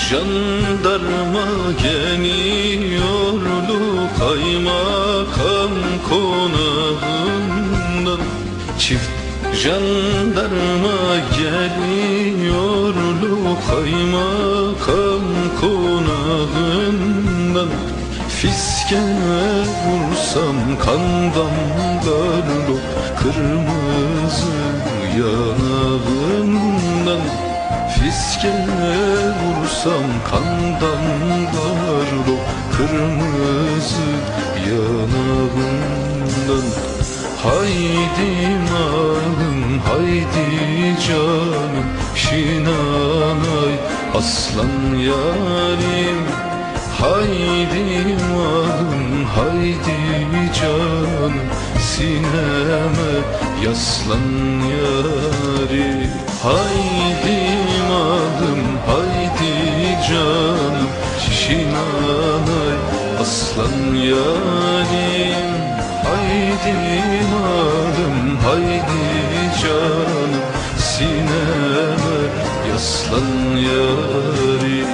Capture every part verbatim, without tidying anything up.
jandarma geliyordu kaymakam konağından. Çift jandarma geliyordu kaymakam konağından. Fiske vursam kan damlardı kırmızı yanağından. Fiske vursam kan damlardı kırmızı yanağından. Haydi malım haydi canım Şinanay aslan yarim. Haydi malım haydi canım sineme yaslan yarim. Haydi malım haydi canım Şinanay aslan yarim. Haydi malım haydi canım sineme yaslan yarim.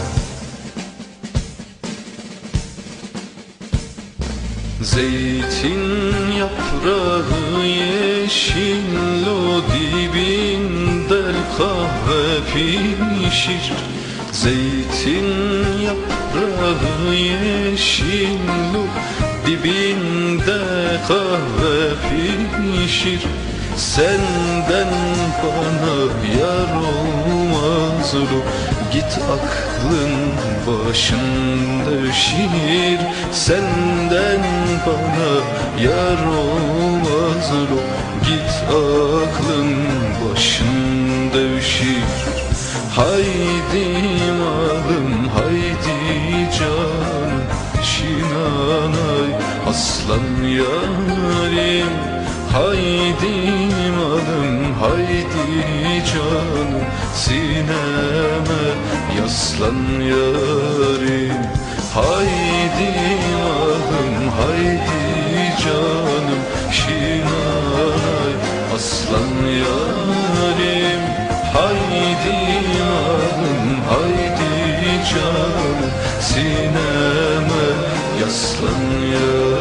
Zeytin yaprağı yeşil o dibinde kahve pişir. Zeytin yaprağı yeşil o dibinde kahve pişir. Senden bana yar olmaz o, git aklın başın devşir. Senden bana yar olmaz o, git aklın başın devşir. Haydi malım haydi canım Şinanay aslan yarim. Haydi malım haydi canım sineme yaslan yarim. Haydi malım haydi canım Şinanay aslan yarim. Haydi malım haydi canım sineme yaslan yarim.